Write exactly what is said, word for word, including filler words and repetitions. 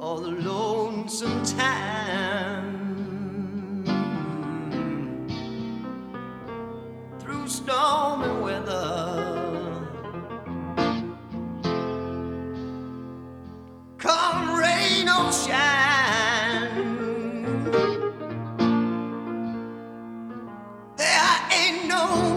all the lonesome time. Through stormy weather, come rain or shine, there ain't no